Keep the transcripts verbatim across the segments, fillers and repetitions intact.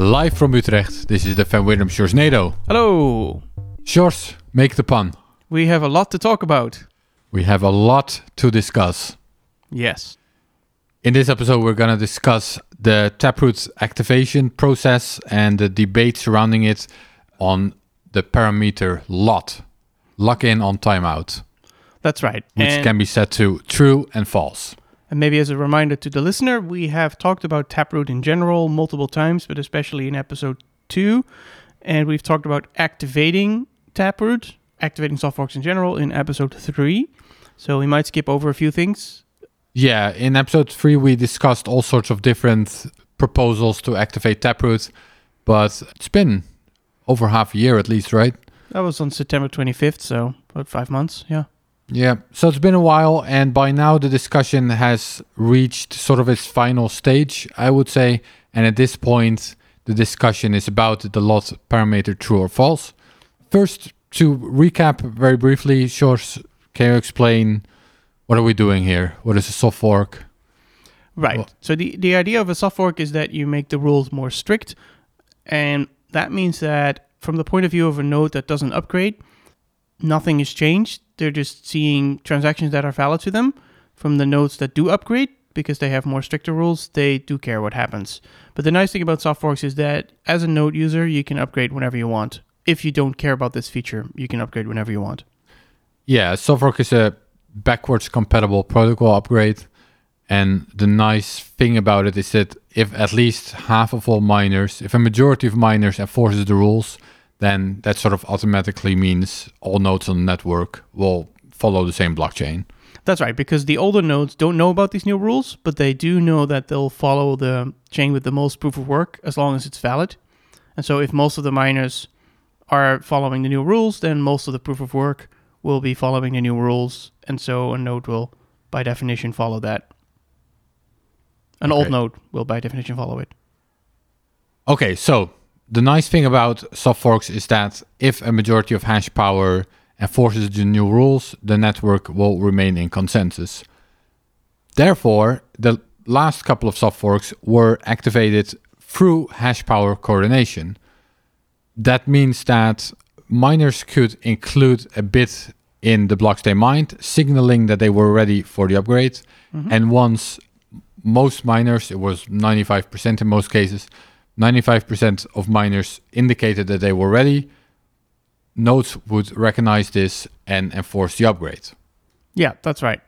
Live from Utrecht, this is the Van Wirdum Sjorsnado. Hello. Sjors, make the pun. We have a lot to talk about. We have a lot to discuss. Yes. In this episode, we're going to discuss the Taproot activation process and the debate surrounding it on the parameter LOT, lock in on timeout. That's right. Which and, can be set to true and false. And maybe as a reminder to the listener, we have talked about Taproot in general multiple times, but especially in episode two. And we've talked about activating Taproot, activating Softworks in general in episode three. So we might skip over a few things. Yeah, in episode three, we discussed all sorts of different proposals to activate Taproot, but it's been over half a year at least, right? That was on September twenty-fifth, so about five months, yeah. Yeah, so it's been a while, and by now the discussion has reached sort of its final stage, I would say, and at this point, the discussion is about the LOT parameter true or false. First, to recap very briefly, Sjors, can you explain what are we doing here? What is a soft fork? Right. Well, so the, the idea of a soft fork is that you make the rules more strict. And that means that from the point of view of a node that doesn't upgrade, nothing is changed. They're just seeing transactions that are valid to them. From the nodes that do upgrade, because they have more stricter rules, they do care what happens. But the nice thing about soft forks is that as a node user, you can upgrade whenever you want. If you don't care about this feature, you can upgrade whenever you want. Yeah, soft fork is a backwards compatible protocol upgrade, and the nice thing about it is that if at least half of all miners, if a majority of miners enforces the rules, then that sort of automatically means all nodes on the network will follow the same blockchain. That's right, because the older nodes don't know about these new rules, but they do know that they'll follow the chain with the most proof of work as long as it's valid. And so if most of the miners are following the new rules, then most of the proof of work will be following the new rules, and so a node will, by definition, follow that. An okay. old node will, by definition, follow it. Okay, so the nice thing about soft forks is that if a majority of hash power enforces the new rules, the network will remain in consensus. Therefore, the last couple of soft forks were activated through hash power coordination. That means that miners could include a bit in the blocks they mined, signaling that they were ready for the upgrade. Mm-hmm. And once most miners, it was ninety-five percent in most cases, ninety-five percent of miners indicated that they were ready, nodes would recognize this and enforce the upgrade. Yeah, that's right.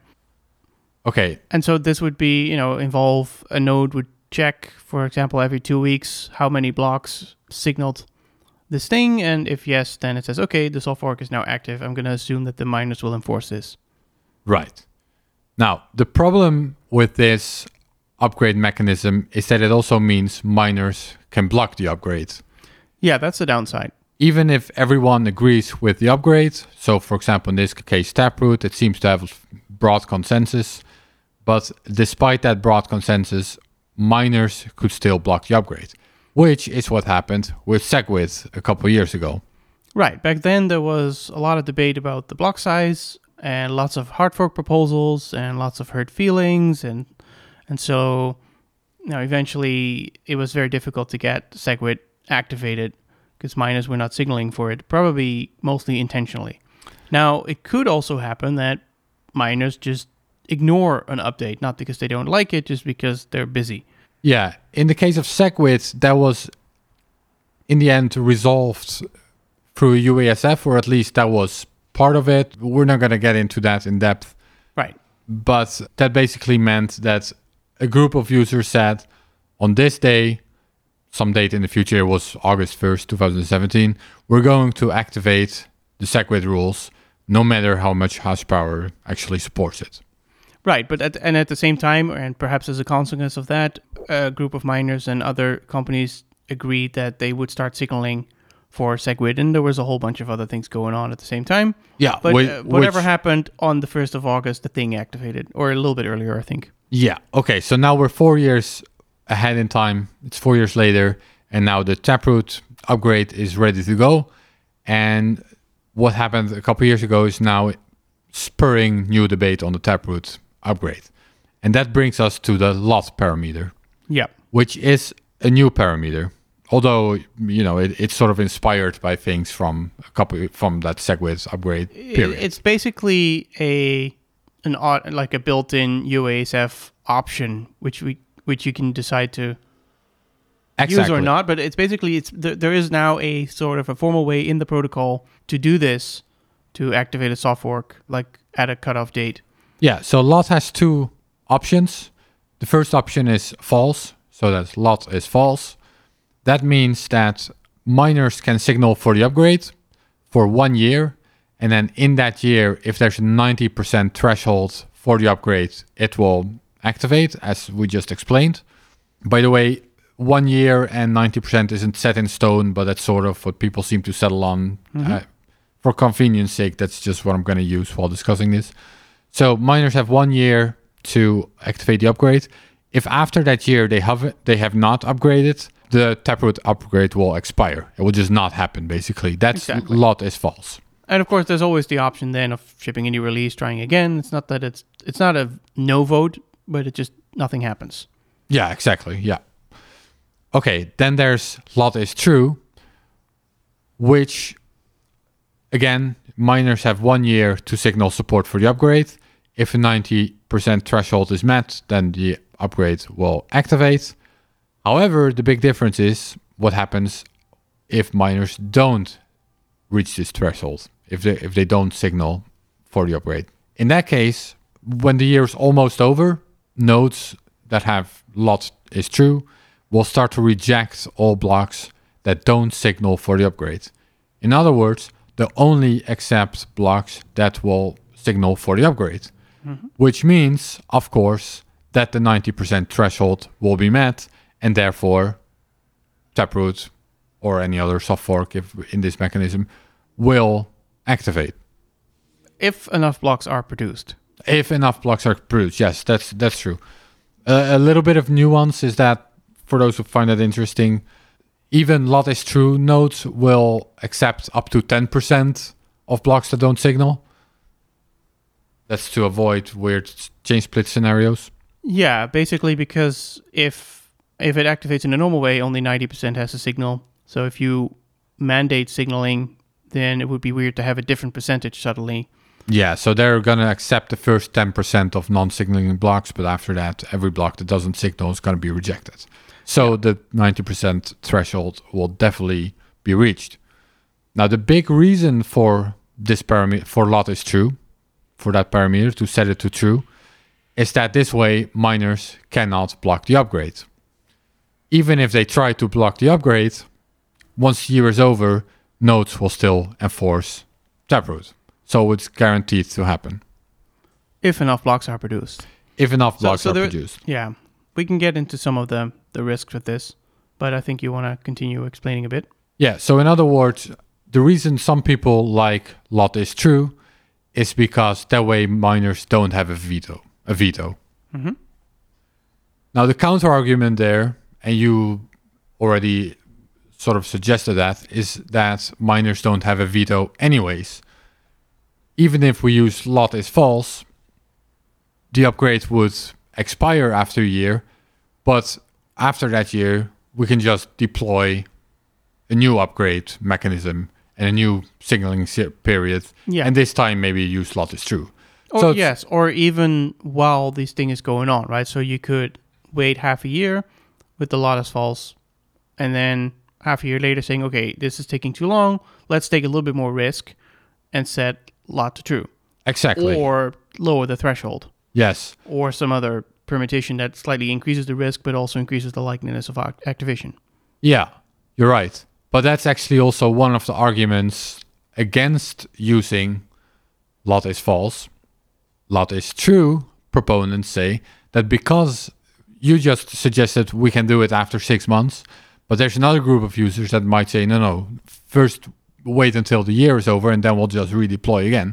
Okay. And so this would be, you know, involve a node would check, for example, every two weeks, how many blocks signaled this thing, and if yes, then it says, okay, the soft fork is now active. I'm going to assume that the miners will enforce this. Right. Now, the problem with this upgrade mechanism is that it also means miners can block the upgrade. Yeah, that's the downside. Even if everyone agrees with the upgrade, so for example, in this case, Taproot, it seems to have broad consensus, but despite that broad consensus, miners could still block the upgrade. Which is what happened with SegWit a couple of years ago. Right. Back then, there was a lot of debate about the block size and lots of hard fork proposals and lots of hurt feelings. And and so, you know, eventually, it was very difficult to get SegWit activated because miners were not signaling for it, probably mostly intentionally. Now, it could also happen that miners just ignore an update, not because they don't like it, just because they're busy. Yeah, in the case of SegWit, that was in the end resolved through U A S F, or at least that was part of it. We're not going to get into that in depth. Right. But that basically meant that a group of users said, on this day, some date in the future, it was August first, twenty seventeen, we're going to activate the SegWit rules, no matter how much hash power actually supports it. Right, but at, and at the same time, and perhaps as a consequence of that, a group of miners and other companies agreed that they would start signaling for SegWit, and there was a whole bunch of other things going on at the same time. Yeah, but which, uh, whatever which, happened on the first of August, the thing activated, or a little bit earlier, I think. Yeah, okay, so now we're four years ahead in time. It's four years later, and now the Taproot upgrade is ready to go. And what happened a couple years ago is now spurring new debate on the Taproot upgrade. And that brings us to the LOT parameter. Yeah. Which is a new parameter. Although, you know, it, it's sort of inspired by things from a couple from that SegWit upgrade period. It's basically a an au- like a built-in U A S F option, which we which you can decide to exactly. use or not. But it's basically it's th- there is now a sort of a formal way in the protocol to do this, to activate a soft fork like at a cutoff date. Yeah. So L O T has two options. The first option is false, so that L O T is false. That means that miners can signal for the upgrade for one year. And then in that year, if there's a ninety percent threshold for the upgrade, it will activate, as we just explained. By the way, one year and ninety percent isn't set in stone, but that's sort of what people seem to settle on. Mm-hmm. Uh, for convenience sake, that's just what I'm going to use while discussing this. So miners have one year to activate the upgrade. If after that year they have they have not upgraded, the Taproot upgrade will expire. It will just not happen, basically. That's exactly. L O T is false. And of course, there's always the option then of shipping a new release, trying again. It's not that it's it's not a no vote, but it just nothing happens. Yeah, exactly. Yeah. Okay, then there's L O T is true, which again, miners have one year to signal support for the upgrade. If a ninety percent threshold is met, then the upgrade will activate. However, the big difference is what happens if miners don't reach this threshold, if they if they don't signal for the upgrade. In that case, when the year is almost over, nodes that have L O T is true will start to reject all blocks that don't signal for the upgrade. In other words, they'll only accept blocks that will signal for the upgrade, mm-hmm. which means, of course, that the ninety percent threshold will be met, and therefore Taproot or any other soft fork if in this mechanism will activate. If enough blocks are produced. If enough blocks are produced, yes, that's that's true. Uh, a little bit of nuance is that, for those who find that interesting, even L O T is true nodes will accept up to ten percent of blocks that don't signal. That's to avoid weird chain split scenarios. Yeah, basically because if if it activates in a normal way, only ninety percent has a signal. So if you mandate signaling, then it would be weird to have a different percentage suddenly. Yeah, so they're going to accept the first ten percent of non-signaling blocks, but after that, every block that doesn't signal is going to be rejected. So yeah. The ninety percent threshold will definitely be reached. Now, the big reason for this parameter, for L O T is true, for that parameter to set it to true, is that this way miners cannot block the upgrade. Even if they try to block the upgrade, once the year is over, nodes will still enforce Taproot. So it's guaranteed to happen. If enough blocks are produced. If enough blocks so, so are there, produced. Yeah. We can get into some of the, the risks with this, but I think you want to continue explaining a bit. Yeah. So in other words, the reason some people like L O T is true is because that way miners don't have a veto. A veto. Mm-hmm. Now the counter argument there, and you already sort of suggested that, is that miners don't have a veto anyways. Even if we use L O T is false, the upgrade would expire after a year, but after that year, we can just deploy a new upgrade mechanism and a new signaling period, yeah. and this time maybe use L O T is true. Or, so yes, or even while this thing is going on, right? So you could wait half a year with the L O T is false, and then half a year later saying, okay, this is taking too long, let's take a little bit more risk and set L O T to true. Exactly. Or lower the threshold. Yes. Or some other permutation that slightly increases the risk but also increases the likeliness of act- activation. Yeah, you're right. But that's actually also one of the arguments against using L O T is false. L O T is true. Proponents say that because you just suggested we can do it after six months, but there's another group of users that might say, no, no, first wait until the year is over and then we'll just redeploy again.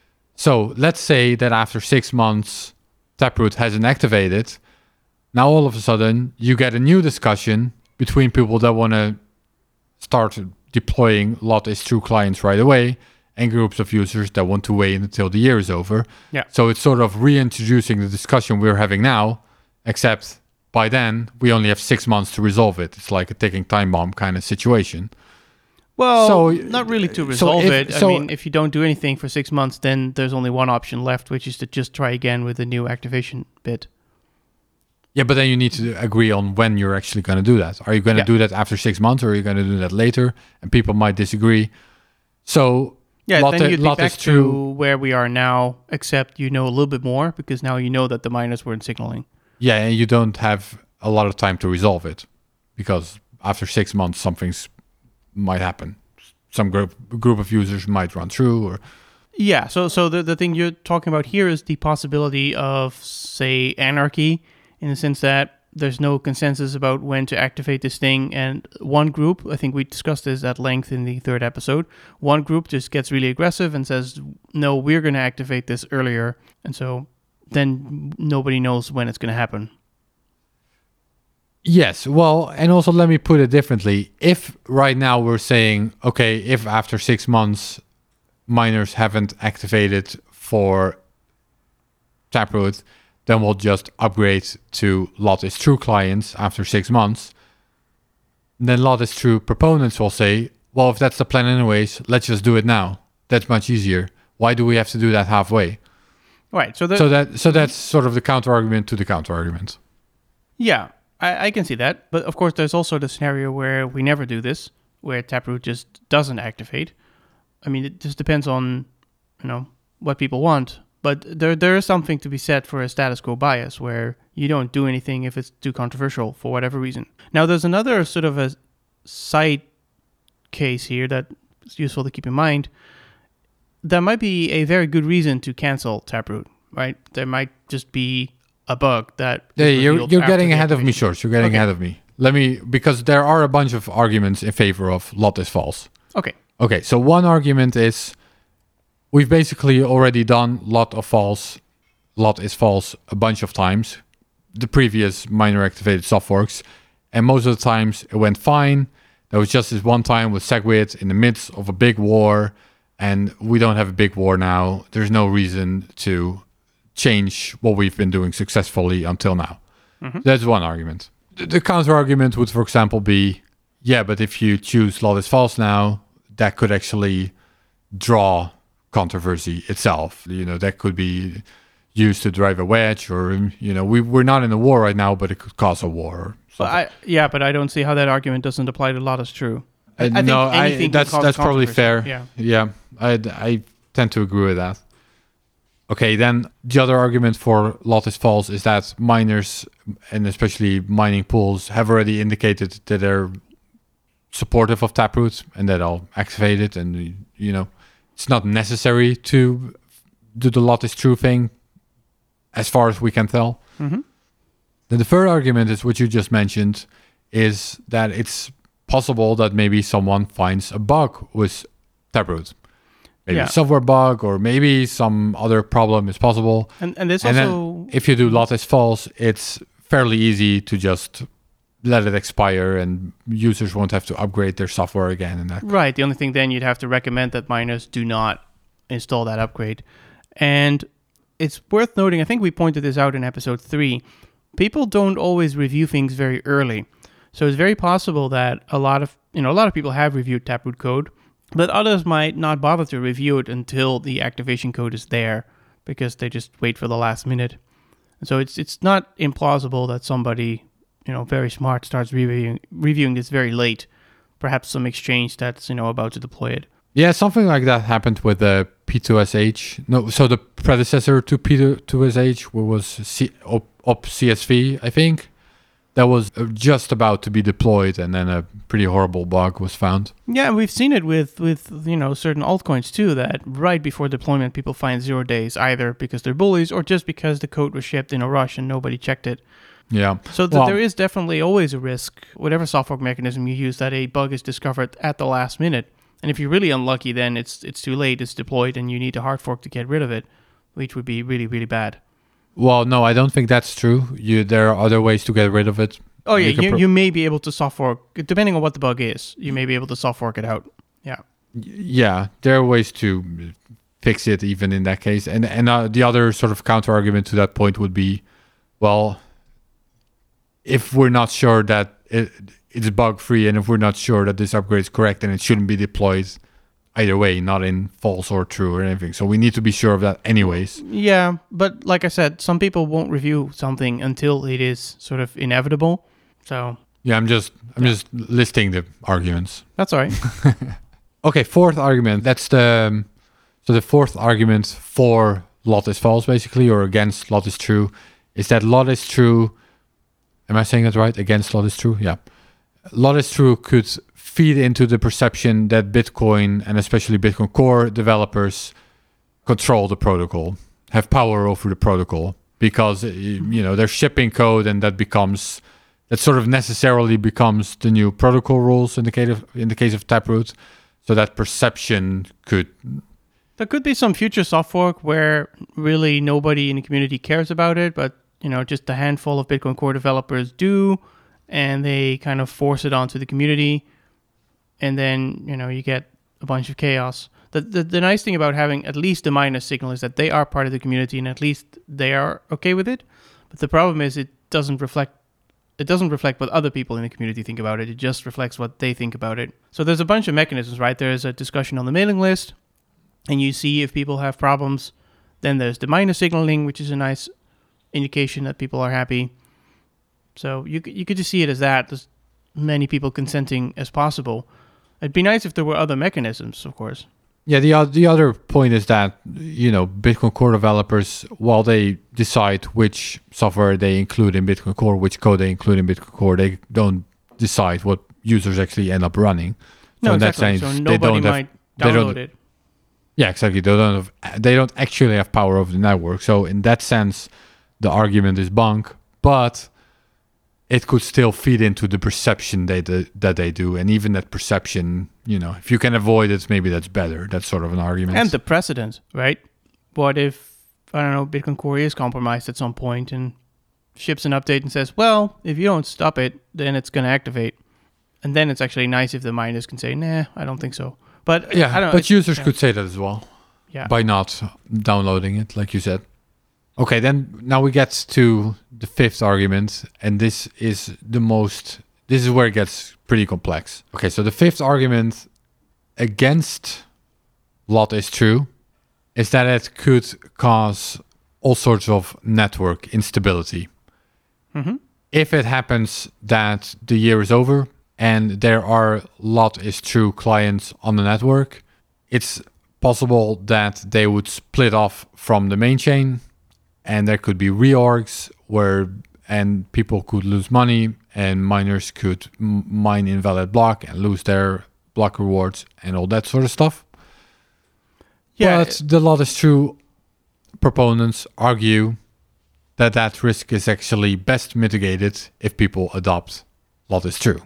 So let's say that after six months, Taproot hasn't activated. Now all of a sudden, you get a new discussion between people that want to start deploying L O T is true clients right away and groups of users that want to wait until the year is over. Yeah. So it's sort of reintroducing the discussion we're having now, except by then we only have six months to resolve it. It's like a ticking time bomb kind of situation. Well, so, not really to resolve so if, it. so, I mean, if you don't do anything for six months, then there's only one option left, which is to just try again with a new activation bit. Yeah, but then you need to agree on when you're actually going to do that. Are you going to Yeah. do that after six months, or are you going to do that later? And people might disagree. So Yeah, lot, then you'd be lot back is true. to where we are now, except you know a little bit more, because now you know that the miners weren't signaling. Yeah, and you don't have a lot of time to resolve it, because after six months, something's might happen. Some group group of users might run through, or Yeah, so so the, the thing you're talking about here is the possibility of, say, anarchy, in the sense that there's no consensus about when to activate this thing, and one group, I think we discussed this at length in the third episode, one group just gets really aggressive and says, no, we're going to activate this earlier, and so then nobody knows when it's going to happen. yes. Well, and also let me put it differently. If right now we're saying, okay, if after six months miners haven't activated for Taproot, then we'll just upgrade to Lot is True clients after six months. Then Lot is True proponents will say, well, if that's the plan anyways, let's just do it now. That's much easier. Why do we have to do that halfway? Right. So, the, So that so that's sort of the counter argument to the counter argument. yeah, I, I can see that. But of course, there's also the scenario where we never do this, where Taproot just doesn't activate. I mean, it just depends on, you know, what people want. But there there is something to be said for a status quo bias, where you don't do anything if it's too controversial for whatever reason. Now, there's another sort of a side case here that's useful to keep in mind. There might be a very good reason to cancel Taproot, right? There might just be a bug that Yeah, is you're revealed you're after getting the ahead of me, activation. George. You're getting Okay. ahead of me. Let me because there are a bunch of arguments in favor of Lot is false. Okay. Okay, so one argument is we've basically already done Lot of false, Lot is false a bunch of times. The previous miner activated soft forks, and most of the times it went fine. There was just this one time with SegWit in the midst of a big war, and we don't have a big war now. There's no reason to change what we've been doing successfully until now. Mhm. That's one argument. The, the counter argument would, for example, be, yeah, but if you choose Lot is false now, that could actually draw controversy itself. You know, that could be used to drive a wedge, or, you know, we, we're not in a war right now, but it could cause a war. Or But something. I, yeah, but I don't see how that argument doesn't apply to Lot is True. I, I Uh, think no, I, anything can that's cause that's probably fair. controversy. Yeah, Yeah. I, I tend to agree with that. Okay, then the other argument for Lot is false is that miners, and especially mining pools, have already indicated that they're supportive of Taproot and that I'll activate it, and you know, it's not necessary to do the Lot is True thing, as far as we can tell. Mhm. Then the third argument is what you just mentioned, is that it's possible that maybe someone finds a bug with Taproot. Maybe Yeah. a software bug, or maybe some other problem is possible. And and this And also then if you do Lot is false, it's fairly easy to just let it expire, and users won't have to upgrade their software again. And that. right. The only thing then you'd have to recommend that miners do not install that upgrade. And it's worth noting, I think we pointed this out in episode three, people don't always review things very early. So it's very possible that a lot of, you know, a lot of people have reviewed Taproot code, but others might not bother to review it until the activation code is there, because they just wait for the last minute. And so it's it's not implausible that somebody, you know, very smart starts reviewing reviewing this very late. Perhaps some exchange that's, you know, about to deploy it. Yeah, something like that happened with the P two S H. No, so the predecessor to P two S H was C- Op, Op C S V, I think. That was uh, just about to be deployed, and then a pretty horrible bug was found. Yeah, we've seen it with, with you know, certain altcoins too, that right before deployment people find zero days, either because they're bullies or just because the code was shipped in a rush and nobody checked it. Yeah. So th- Well- there is definitely always a risk, whatever software mechanism you use, that a bug is discovered at the last minute. And if you're really unlucky, then it's it's too late, it's deployed, and you need a hard fork to get rid of it, which would be really, really bad. Well, no, I don't think that's true. You, there are other ways to get rid of it. Oh yeah, You can you, pro- you may be able to soft fork, depending on what the bug is, you may be able to soft fork it out. Yeah. Y- Yeah, there are ways to fix it even in that case. And and uh, the other sort of counter argument to that point would be, well, if we're not sure that it, it's bug-free, and if we're not sure that this upgrade is correct, then it shouldn't be deployed either way, not in false or true or anything. So we need to be sure of that anyways. Yeah, but like I said, some people won't review something until it is sort of inevitable. So yeah, I'm just I'm just listing the arguments. That's all right. Okay, fourth argument. That's the um, so the fourth argument for lot is false, basically, or against lot is true, is that lot is true. Am I saying that right? Against lot is true? Yeah. Lot is true could feed into the perception that Bitcoin, and especially Bitcoin Core developers, control the protocol, have power over the protocol, because you know they're shipping code, and that becomes that sort of necessarily becomes the new protocol rules in the case of in the case of Taproot. So that perception could. There could be some future soft fork where really nobody in the community cares about it, but you know just a handful of Bitcoin Core developers do, and they kind of force it onto the community. And then, you know, you get a bunch of chaos. The, the the nice thing about having at least the minus signal is that they are part of the community, and at least they are okay with it. But the problem is it doesn't reflect it doesn't reflect what other people in the community think about it. It just reflects what they think about it. So there's a bunch of mechanisms, right? There's a discussion on the mailing list, and you see if people have problems. Then there's the minus signaling, which is a nice indication that people are happy. So you you could just see it as that. There's many people consenting as possible. It'd be nice if there were other mechanisms, of course. Yeah, the the other point is that, you know, Bitcoin Core developers, while they decide which software they include in Bitcoin Core, which code they include in Bitcoin Core, they don't decide what users actually end up running. So no, in exactly. that sense, so they nobody don't might have, download it. Yeah, exactly. They don't have, they don't actually have power over the network. So in that sense, the argument is bunk, but it could still feed into the perception they do, that they do. And even that perception, you know, if you can avoid it, maybe that's better. That's sort of an argument. And the precedent, right? What if, I don't know, Bitcoin Core is compromised at some point and ships an update and says, well, if you don't stop it, then it's going to activate. And then it's actually nice if the miners can say, nah, I don't think so. But yeah, I don't know, but users yeah. could say that as well. Yeah. By not downloading it, like you said. Okay, then now we get to the fifth argument, and this is the most, this is where it gets pretty complex. Okay, so the fifth argument against lot is true is that it could cause all sorts of network instability. Mm-hmm. If it happens that the year is over and there are lot is true clients on the network, it's possible that they would split off from the main chain, and there could be reorgs where, and people could lose money, and miners could m- mine invalid block and lose their block rewards and all that sort of stuff. Yeah, but the lot is true proponents argue that that risk is actually best mitigated if people adopt lot is true.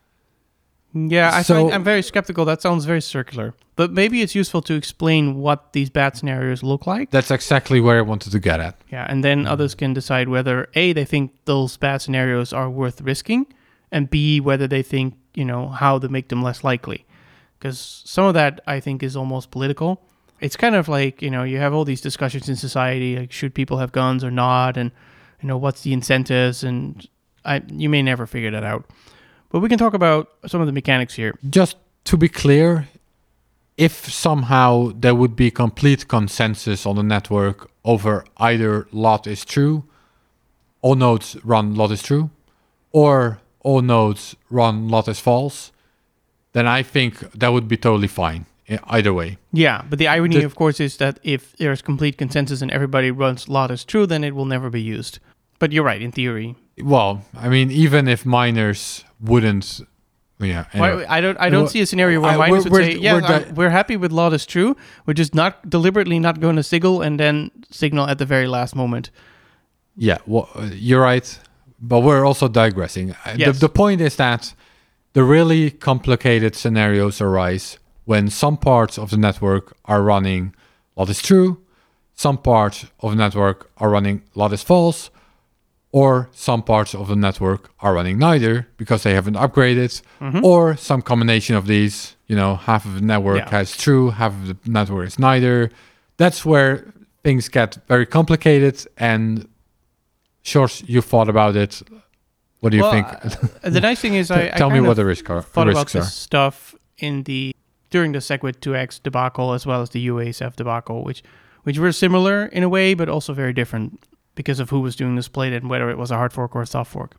Yeah, I So- find I'm very skeptical. That sounds very circular. But maybe it's useful to explain what these bad scenarios look like. That's exactly where I wanted to get at. Yeah, and then others can decide whether A, they think those bad scenarios are worth risking, and B, whether they think, you know, how to make them less likely. Because some of that, I think, is almost political. It's kind of like, you know, you have all these discussions in society, like should people have guns or not, and, you know, what's the incentives, and I, you may never figure that out. But we can talk about some of the mechanics here. Just to be clear, if somehow there would be complete consensus on the network over either lot is true, all nodes run lot is true, or all nodes run lot is false, then I think that would be totally fine e- either way. Yeah, but the irony, The- of course, is that if there's complete consensus and everybody runs lot is true, then it will never be used. But you're right, in theory. Well, I mean, even if miners wouldn't, yeah. Anyway. Why, I don't. I don't Well, see a scenario where I- miners we're- would we're- say, "Yeah, we're we're, di- we're happy with lot is true. We're just not deliberately not going to signal and then signal at the very last moment." Yeah, well, uh, you're right, but we're also digressing. Uh, Yes. The, the point is that the really complicated scenarios arise when some parts of the network are running lot is true, some parts of the network are running lot is false, or some parts of the network are running neither because they haven't upgraded, Mm-hmm. or some combination of these. You know, half of the network Yeah. has true, half of the network is neither. That's where things get very complicated. And sure, you thought about it What do you well, think? Uh, the nice thing is, I, I tell me kind what of the risk are, thought risks about this are. stuff in the during the SegWit two X debacle as well as the U A S F debacle, which which were similar in a way, but also very different because of who was doing the split and whether it was a hard fork or a soft fork.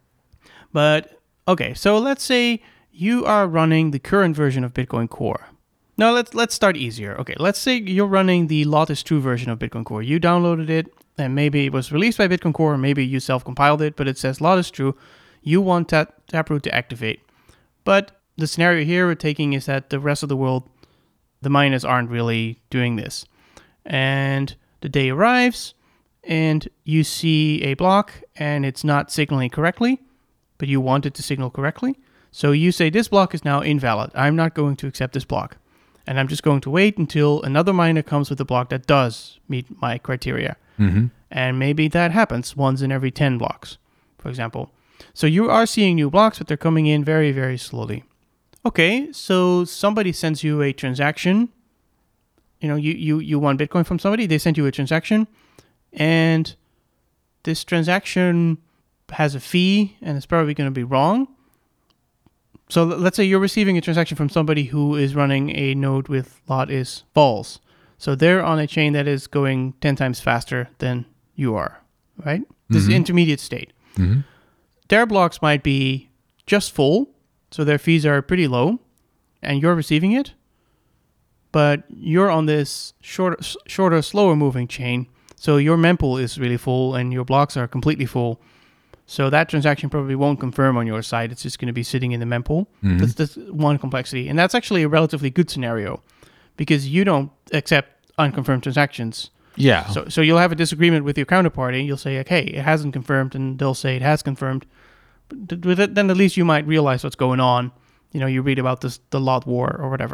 But okay, so let's say you are running the current version of Bitcoin Core. Now let's let's start easier. Okay, let's say you're running the lot is true version of Bitcoin Core. You downloaded it, and maybe it was released by Bitcoin Core, or maybe you self-compiled it, but it says lot is true. You want Tap- Taproot to activate. But the scenario here we're taking is that the rest of the world, the miners aren't really doing this. And the day arrives, and you see a block, and it's not signaling correctly, but you want it to signal correctly. So you say, this block is now invalid. I'm not going to accept this block. And I'm just going to wait until another miner comes with a block that does meet my criteria. Mm-hmm. And maybe that happens once in every ten blocks, for example. So you are seeing new blocks, but they're coming in very, very slowly. Okay, so somebody sends you a transaction. You know, you, you, you want Bitcoin from somebody. They send you a transaction. And this transaction has a fee, and it's probably going to be wrong. So let's say you're receiving a transaction from somebody who is running a node with lot is false. So they're on a chain that is going ten times faster than you are, right? This Mm-hmm. is intermediate state. Mm-hmm. Their blocks might be just full, so their fees are pretty low, and you're receiving it. But you're on this shorter, shorter, slower moving chain, so your mempool is really full and your blocks are completely full. So that transaction probably won't confirm on your side. It's just going to be sitting in the mempool. Mm-hmm. That's, that's one complexity. And that's actually a relatively good scenario because you don't accept unconfirmed transactions. Yeah. So so you'll have a disagreement with your counterparty. You'll say, okay, it hasn't confirmed, and they'll say it has confirmed. But with it, then at least you might realize what's going on. You know, you read about this the lot war or whatever.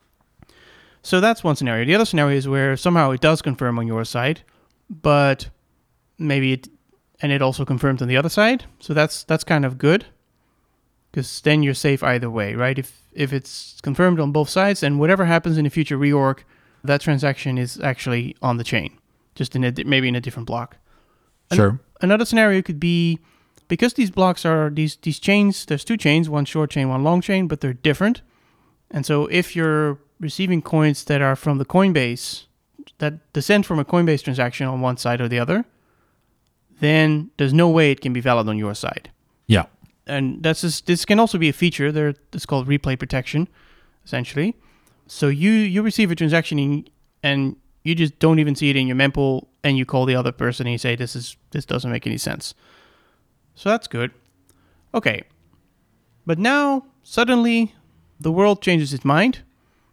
So that's one scenario. The other scenario is where somehow it does confirm on your side, but maybe it... and it also confirmed on the other side. So that's that's kind of good. Because then you're safe either way, right? If if it's confirmed on both sides, then whatever happens in the future reorg, that transaction is actually on the chain. Just in a, maybe in a different block. Sure. An- another scenario could be, because these blocks are, these, these chains, there's two chains, one short chain, one long chain, but they're different. And so if you're receiving coins that are from the Coinbase, that descend from a Coinbase transaction on one side or the other, then there's no way it can be valid on your side. Yeah. And that's just, this can also be a feature. There, it's called replay protection, essentially. So you, you receive a transaction in, and you just don't even see it in your mempool, and you call the other person and you say, this is this doesn't make any sense. So that's good. Okay. But now, suddenly, the world changes its mind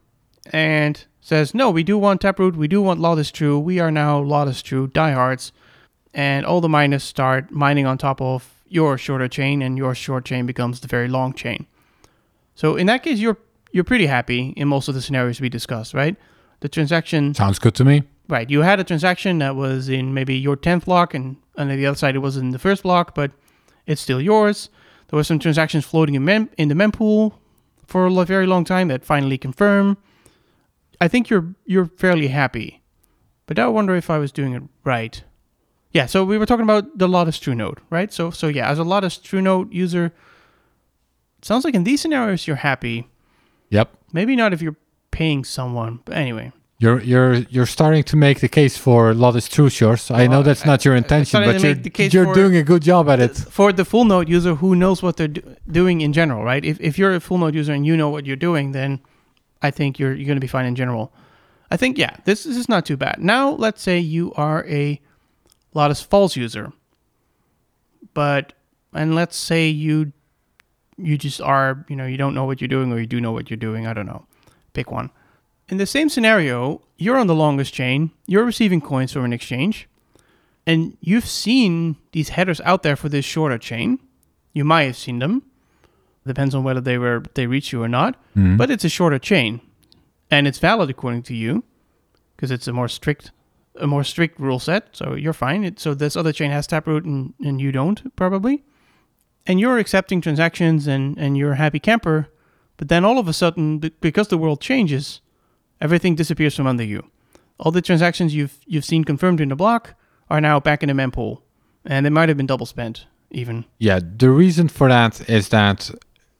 and says, no, we do want Taproot, we do want lot is true, we are now lot is true diehards, and all the miners start mining on top of your shorter chain, and your short chain becomes the very long chain. So in that case, you're you're pretty happy in most of the scenarios we discussed, right? The transaction... Sounds good to me. Right, you had a transaction that was in maybe your tenth block, and on the other side it was in the first block, but it's still yours. There were some transactions floating in, mem- in the mempool for a very long time that finally confirm. I think you're you're fairly happy. But I wonder if I was doing it right. Yeah, so we were talking about the lot is true node, right? So so yeah, as a lot is true node user, it sounds like in these scenarios you're happy. Yep. Maybe not if you're paying someone, but anyway. You're you're you're starting to make the case for lot is true, Shores. I know that's not your intention, but you're, you're doing a good job at it. For the full node user who knows what they're do- doing in general, right? If if you're a full node user and you know what you're doing, then I think you're you're going to be fine in general. I think, yeah, this, this is not too bad. Now, let's say you are a lot is false user. But, and let's say you you just are, you know, you don't know what you're doing, or you do know what you're doing. I don't know. Pick one. In the same scenario, you're on the longest chain, you're receiving coins from an exchange, and you've seen these headers out there for this shorter chain. You might have seen them. Depends on whether they were they reach you or not. Mm-hmm. But it's a shorter chain, and it's valid according to you, because it's a more strict a more strict rule set. So you're fine. It, so this other chain has Taproot, and, and you don't, probably. And you're accepting transactions, and, and you're a happy camper. But then all of a sudden, because the world changes, everything disappears from under you. All the transactions you've you've seen confirmed in the block are now back in the mempool, and they might have been double spent. even. Yeah, the reason for that is that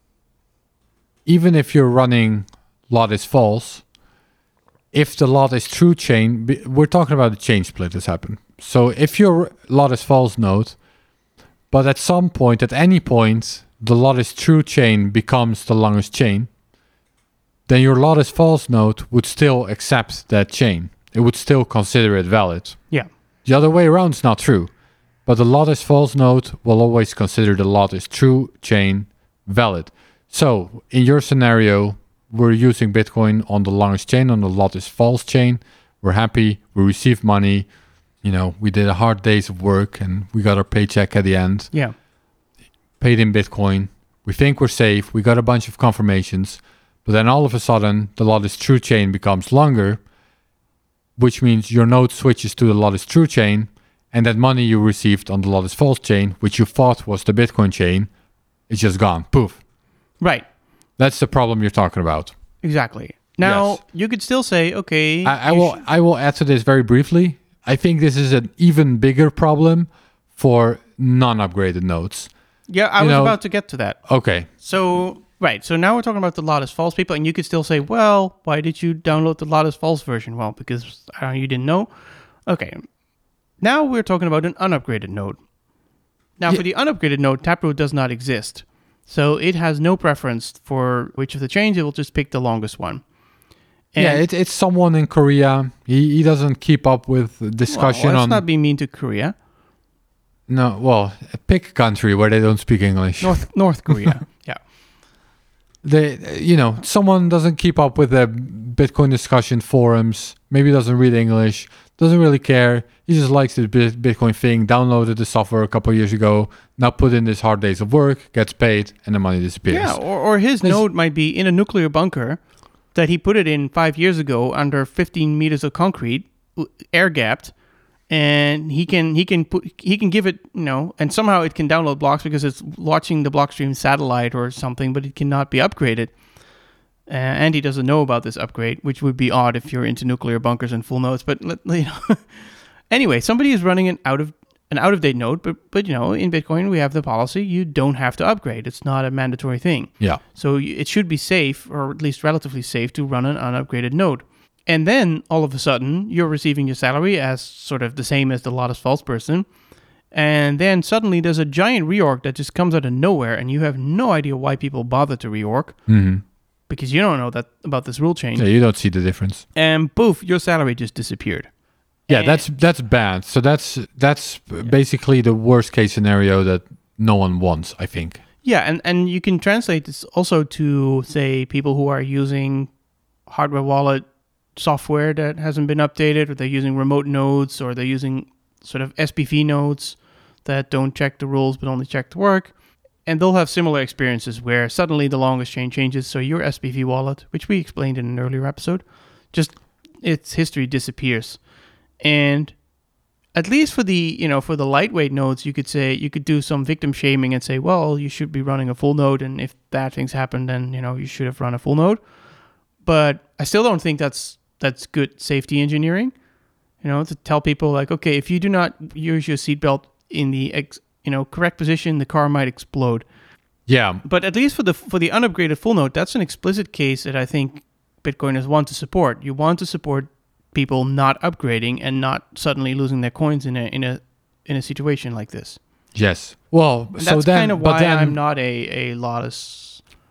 even if you're running lot is false, if the lot is true chain, b- we're talking about a chain split that's happened. So if your lot is false node, but at some point, at any point, the lot is true chain becomes the longest chain, then your lot is false node would still accept that chain. It would still consider it valid. Yeah. The other way around is not true. But the lot is false node will always consider the lot is true chain valid. So in your scenario, we're using Bitcoin on the longest chain, on the lot is false chain. We're happy. We received money. You know, we did a hard days of work and we got our paycheck at the end. Yeah. Paid in Bitcoin. We think we're safe. We got a bunch of confirmations. But then all of a sudden, the lot is true chain becomes longer, which means your node switches to the lot is true chain, and that money you received on the lot is false chain, which you thought was the Bitcoin chain, is just gone. Poof. Right. That's the problem you're talking about. Exactly. Now, Yes. you could still say, okay. I, I you will sh- I will add to this very briefly. I think this is an even bigger problem for non-upgraded nodes. yeah, I you was know- about to get to that. Okay. So, right. So now we're talking about the lot is false people, and you could still say, well, why did you download the lot is false version? Well, because uh, you didn't know. Okay. Now we're talking about an unupgraded node. Now, Yeah. for the unupgraded node, Taproot does not exist. So it has no preference for which of the chains. It will just pick the longest one. And, yeah, it, it's someone in Korea. He he doesn't keep up with well, discussion let's on not be mean to Korea. no. Well, pick a country where they don't speak English. North North Korea. yeah. They, you know, someone doesn't keep up with the Bitcoin discussion forums. Maybe doesn't read English. Doesn't really care. He just likes the Bit- Bitcoin thing. Downloaded the software a couple of years ago. Now put in this hard days of work. Gets paid, and the money disappears. Yeah, or, or his There's- node might be in a nuclear bunker that he put it in five years ago under fifteen meters of concrete, air gapped, and he can he can put he can give it you know, and somehow it can download blocks because it's watching the Blockstream satellite or something, but it cannot be upgraded. Uh, and he doesn't know about this upgrade, which would be odd if you're into nuclear bunkers and full nodes. But let- you know, anyway, somebody is running an out of an out of date node, but but you know, in Bitcoin we have the policy you don't have to upgrade. It's not a mandatory thing. Yeah. So y- it should be safe, or at least relatively safe, to run an unupgraded node. And then all of a sudden, you're receiving your salary as sort of the same as the lot is false person. And then suddenly there's a giant reorg that just comes out of nowhere, and you have no idea why people bother to reorg hmm because you don't know that about this rule change. Yeah, you don't see the difference. And poof, your salary just disappeared. Yeah, And- that's that's bad. So that's that's basically the worst case scenario that no one wants, I think. Yeah, and, and you can translate this also to, say, people who are using hardware wallet software that hasn't been updated, or they're using remote nodes, or they're using sort of S P V nodes that don't check the rules but only check the work. And they'll have similar experiences where suddenly the longest chain changes, so your S P V wallet, which we explained in an earlier episode, just its history disappears. And at least for the, you know, for the lightweight nodes, you could say, you could do some victim shaming and say, well, you should be running a full node, and if bad things happen, then, you know, you should have run a full node. But I still don't think that's that's good safety engineering, you know, to tell people like, okay, if you do not use your seatbelt in the ex, you know, correct position, the car might explode. Yeah. But at least for the for the unupgraded full node, that's an explicit case that I think Bitcoiners want to support. You want to support people not upgrading and not suddenly losing their coins in a in a in a situation like this. Yes. Well, And so that's then, kind of but why then, I'm not a a Lotus.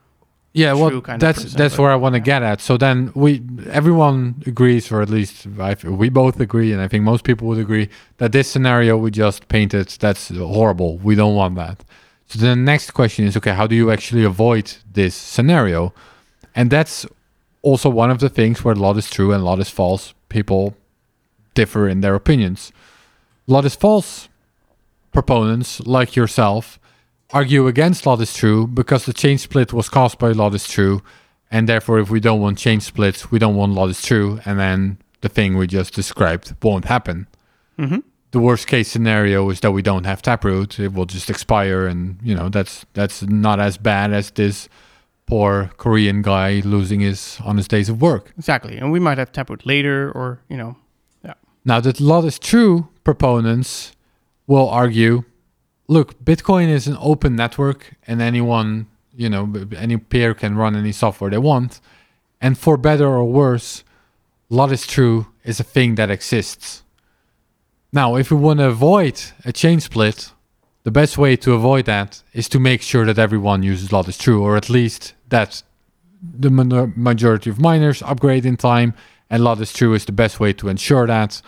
yeah, true well, kind of that's person, that's but, where I want to yeah. get at. So then we, everyone agrees, or at least I, we both agree, and I think most people would agree that this scenario we just painted, that's horrible. We don't want that. So the next question is, okay, how do you actually avoid this scenario? And that's also one of the things where a lot is true and a lot is false. People differ in their opinions. A lot is false proponents, like yourself, argue against lot is true because the chain split was caused by lot is true, and therefore if we don't want chain splits, we don't want lot is true, and then the thing we just described won't happen. Mm-hmm. The worst case scenario is that we don't have Taproot; it will just expire, and you know that's that's not as bad as this poor Korean guy losing his on his days of work. Exactly, and we might have Taproot later, or you know, Now, the lot is true proponents will argue, look, Bitcoin is an open network, and anyone, you know, any peer can run any software they want. And for better or worse, lot is true is a thing that exists. Now, if we want to avoid a chain split, the best way to avoid that is to make sure that everyone uses lot is true, or at least that the majority of miners upgrade in time, and lot is true is the best way to ensure that.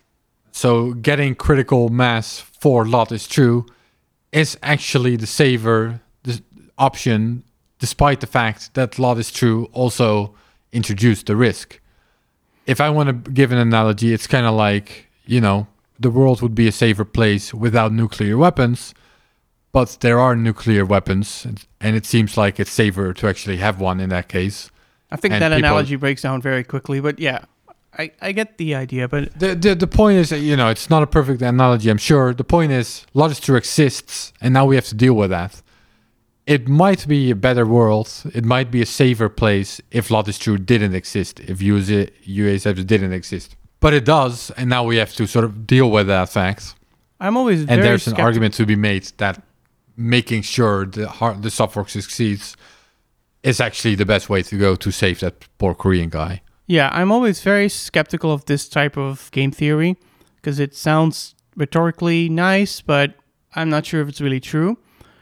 So getting critical mass for lot is true is actually the safer the option, despite the fact that lot is true also introduced the risk. If I want to give an analogy, it's kind of like, you know, the world would be a safer place without nuclear weapons, but there are nuclear weapons, and it seems like it's safer to actually have one in that case. I think And that people- analogy breaks down very quickly, but yeah, I, I get the idea, but The, the the point is, that, you know, it's not a perfect analogy, I'm sure. The point is, lot is true exists, and now we have to deal with that. It might be a better world. It might be a safer place if lot is true didn't exist, if U A Z didn't exist. But it does, and now we have to sort of deal with that fact. I'm always And very there's an skeptical. argument to be made that making sure the hard, the soft fork succeeds is actually the best way to go to save that poor Korean guy. Yeah, I'm always very skeptical of this type of game theory because it sounds rhetorically nice, but I'm not sure if it's really true.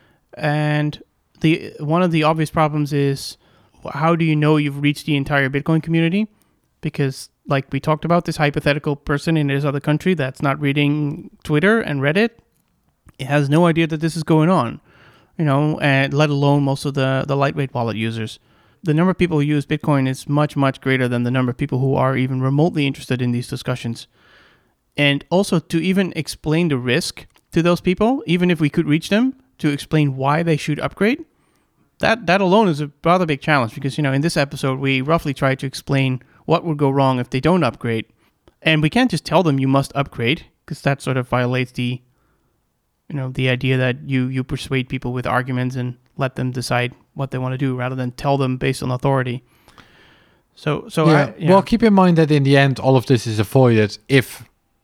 And the one of the obvious problems is, how do you know you've reached the entire Bitcoin community? Because like we talked about, this hypothetical person in this other country that's not reading Twitter and Reddit, it has no idea that this is going on, you know, and let alone most of the, the lightweight wallet users. The number of people who use Bitcoin is much, much greater than the number of people who are even remotely interested in these discussions. And also to even explain the risk to those people, even if we could reach them, to explain why they should upgrade, that, that alone is a rather big challenge because, you know, in this episode, we roughly tried to explain what would go wrong if they don't upgrade. And we can't just tell them you must upgrade because that sort of violates the, you know, the idea that you, you persuade people with arguments and let them decide what they want to do rather than tell them based on authority. So, so yeah. I, yeah. Well, keep in mind that in the end, all of this is avoided if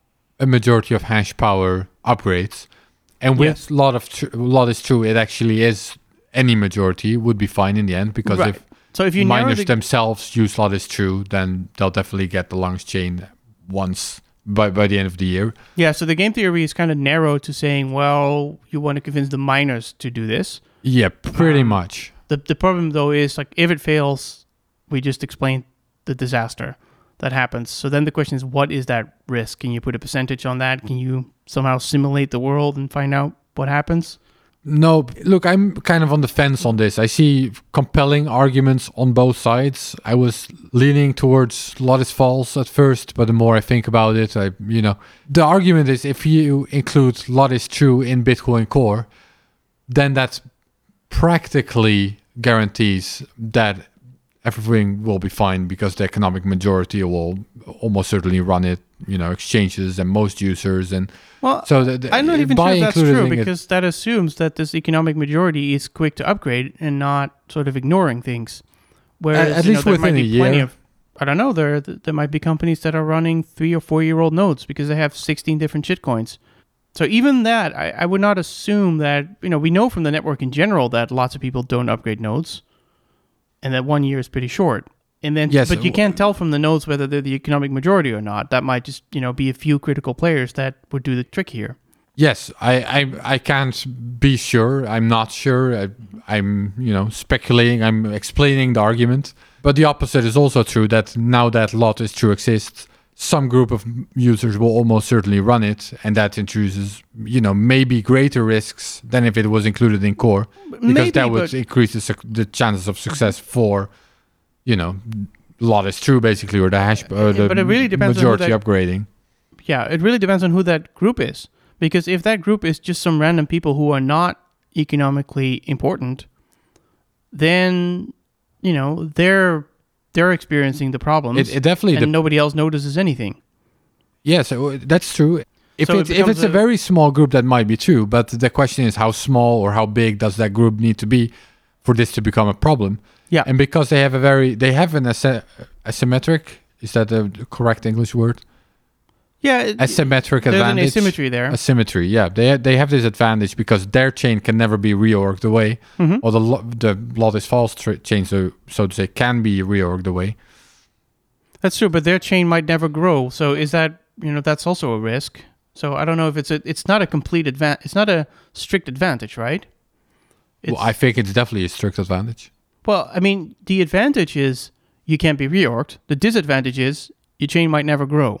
a majority of hash power upgrades. And with Yes. lot of tr- lot is true, it actually is any majority would be fine in the end because Right. if so if you narrow miners the, themselves use lot is true, then they'll definitely get the longest chain once by by the end of the year. yeah, so the game theory is kind of narrow to saying, well, you want to convince the miners to do this. Yeah, pretty Um, much. The the problem though is like if it fails, we just explained the disaster that happens. So then the question is, what is that risk? Can you put a percentage on that? Can you somehow simulate the world and find out what happens? No, look, I'm kind of on the fence on this. I see compelling arguments on both sides. I was leaning towards lot is false at first, but the more I think about it, I, you know, the argument is if you include lot is true in Bitcoin Core, then that practically guarantees that everything will be fine because the economic majority will almost certainly run it, you know, exchanges and most users. And Well, so the, the, I'm not even by sure if that's including true it- because that assumes that this economic majority is quick to upgrade and not sort of ignoring things. Whereas, At- at you know, least there might within be a plenty year. of, I don't know, there there might be companies that are running three or four year old nodes because they have sixteen different shitcoins. So even that, I, I would not assume that, you know, we know from the network in general that lots of people don't upgrade nodes and that one year is pretty short. And then, Yes, but you uh, can't tell from the nodes whether they're the economic majority or not. That might just, you know, be a few critical players that would do the trick here. Yes, I, I I can't be sure. I'm not sure. I, I'm you know speculating. I'm explaining the argument. But the opposite is also true. That now that lot is true exists, some group of users will almost certainly run it, and that introduces you know maybe greater risks than if it was included in core, because Maybe, that would but- increase the, suc- the chances of success for you know lot is true basically, or the hash or the But it really depends on who majority that- upgrading. Yeah, it really depends on who that group is. Because if that group is just some random people who are not economically important, then, you know, they're they're experiencing the problems It, it definitely and dep- nobody else notices anything. Yes, uh, that's true. If So it it's if becomes it's a, a- very small group, that might be true. But the question is, how small or how big does that group need to be for this to become a problem? Yeah. And because they have a very they have an asy- asymmetric, is that the correct English word? Yeah, it, asymmetric there's advantage. an asymmetry there. Asymmetry, yeah. They they have this advantage because their chain can never be reorged away, mm-hmm. or the lo- the lattice false tra- chain, so so to say, can be reorged away. That's true, but their chain might never grow. So is that you know that's also a risk. So I don't know if it's a it's not a complete advantage. It's not a strict advantage, right? It's, Well, I think it's definitely a strict advantage. Well, I mean, the advantage is you can't be reorged. The disadvantage is your chain might never grow.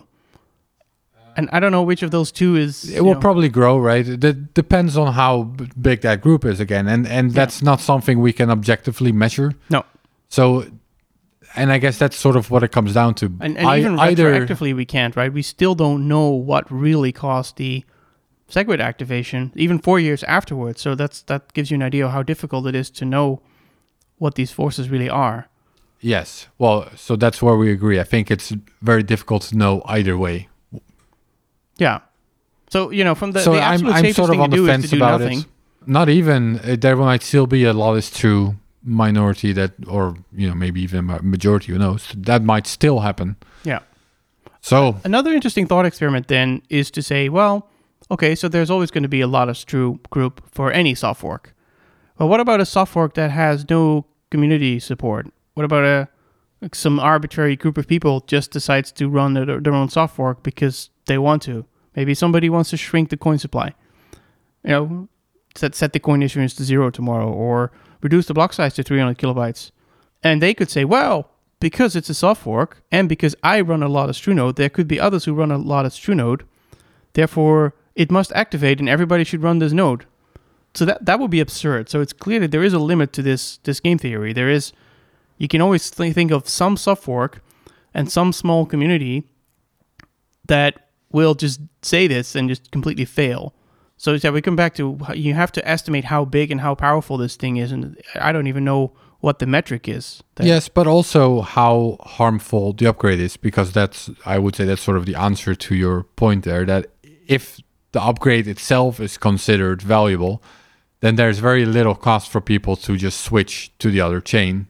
And I don't know which of those two is... It will know. probably grow, right? It depends on how b- big that group is again. And and Yeah. that's not something we can objectively measure. No. So, and I guess that's sort of what it comes down to. And, and I, even either, retroactively we can't, right? We still don't know what really caused the SegWit activation, even four years afterwards. So that's that gives you an idea of how difficult it is to know what these forces really are. Yes. Well, so that's where we agree. I think it's very difficult to know either way. Yeah. So, you know, from the, so the I'm, absolute I'm safest sort of thing on to the do fence is to do about nothing. it. Not even, uh, there might still be a lattice true minority that, or, you know, maybe even a majority, who knows, that might still happen. Yeah. So another interesting thought experiment then is to say, well, okay, so there's always going to be a lattice true group for any soft fork. Well, what about a soft fork that has no community support? What about a like some arbitrary group of people just decides to run their, their own soft fork because they want to? Maybe somebody wants to shrink the coin supply. You know, set set the coin issuance to zero tomorrow, or reduce the block size to three hundred kilobytes. And they could say, well, because it's a soft fork, and because I run a lattice true node, there could be others who run a lattice true node. Therefore, it must activate, and everybody should run this node. So that that would be absurd. So it's clear that there is a limit to this this game theory. There is, you can always th- think of some soft fork and some small community that will just say this and just completely fail. So yeah, we come back to you have to estimate how big and how powerful this thing is, and I don't even know what the metric is. That yes, but also how harmful the upgrade is, because that's, I would say that's sort of the answer to your point there, that if the upgrade itself is considered valuable, then there's very little cost for people to just switch to the other chain.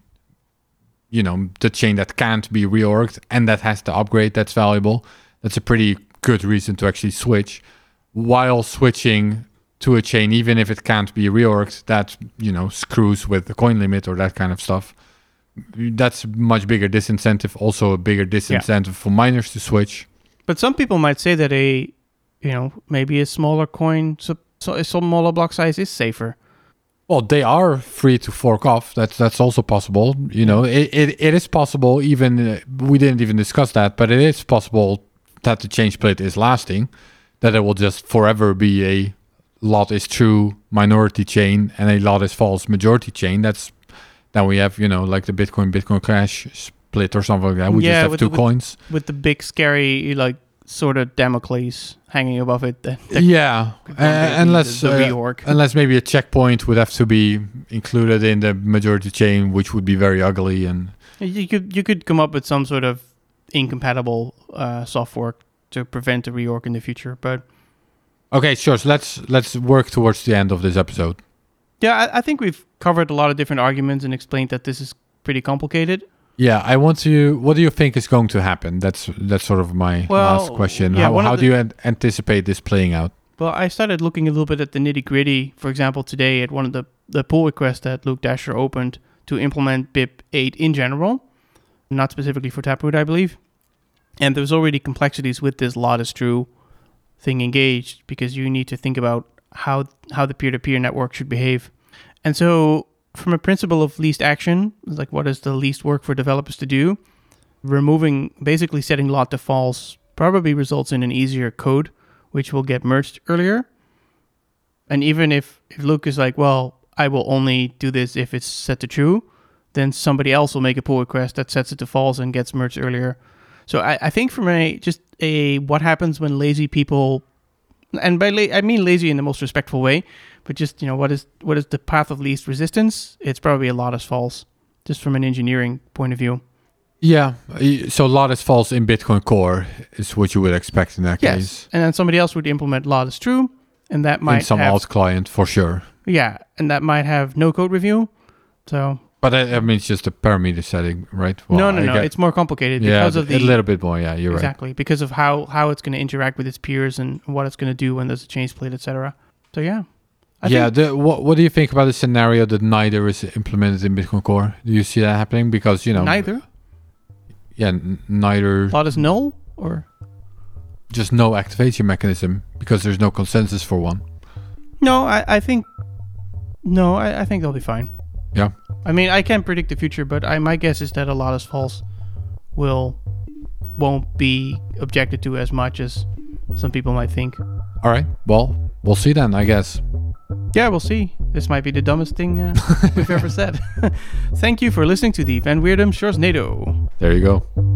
You know, the chain that can't be reorged and that has the upgrade that's valuable. That's a pretty good reason to actually switch. While switching to a chain, even if it can't be reorged, that, you know, screws with the coin limit or that kind of stuff. That's a much bigger disincentive, also a bigger disincentive yeah. for miners to switch. But some people might say that a, you know, maybe a smaller coin, so, so a smaller block size is safer. Well, they are free to fork off. That's that's also possible. You know, it it, it is possible. Even uh, we didn't even discuss that, but it is possible that the chain split is lasting, that it will just forever be a lot is true minority chain and a lot is false majority chain. That's then we have, you know, like the Bitcoin Bitcoin Cash split or something like that. We yeah, just have with two the, with, coins with the big scary like sort of Damocles hanging above it. That, that yeah, uh, unless the, the uh, reorg. unless maybe a checkpoint would have to be included in the majority chain, which would be very ugly. And you could you could come up with some sort of incompatible uh, soft fork to prevent a reorg in the future. But okay, sure. So let's let's work towards the end of this episode. Yeah, I, I think we've covered a lot of different arguments and explained that this is pretty complicated. Yeah, I want to. What do you think is going to happen? That's that's sort of my well, last question. Yeah, how how the, do you an- anticipate this playing out? Well, I started looking a little bit at the nitty gritty. For example, today at one of the the pull requests that Luke Dasher opened to implement B I P eight in general, not specifically for Taproot, I believe. And there's already complexities with this lattice true thing engaged, because you need to think about how how the peer-to-peer network should behave. And so from a principle of least action, like what is the least work for developers to do, removing, basically setting lot to false probably results in an easier code, which will get merged earlier. And even if, if Luke is like, well, I will only do this if it's set to true, then somebody else will make a pull request that sets it to false and gets merged earlier. So I, I think from a just a what happens when lazy people, and by la- I mean lazy in the most respectful way, but just, you know, what is what is the path of least resistance? It's probably a lot is false, just from an engineering point of view. Yeah, so lot is false in Bitcoin Core is what you would expect in that yes. case. And then somebody else would implement lot is true, and that might in some have, alt client for sure. Yeah, and that might have no code review. So But I, I mean, it's just a parameter setting, right? Well, no, no, I no. get, it's more complicated yeah, because of the... a little bit more, yeah, you're exactly, right. because of how, how it's going to interact with its peers and what it's going to do when there's a change split, et cetera. So, yeah. I yeah, think, the, what, what do you think about the scenario that neither is implemented in Bitcoin Core? Do you see that happening? Because, you know... Neither? Yeah, n- neither... Plot is null, or... Just no activation mechanism, because there's no consensus for one. No, I, I think... No, I, I think they'll be fine. Yeah. I mean, I can't predict the future, but I, my guess is that a lot of false will won't be objected to as much as some people might think. All right. Well, we'll see then, I guess. Yeah, we'll see. This might be the dumbest thing uh, we've ever said. Thank you for listening to the Van Weerdum Shores NATO. There you go.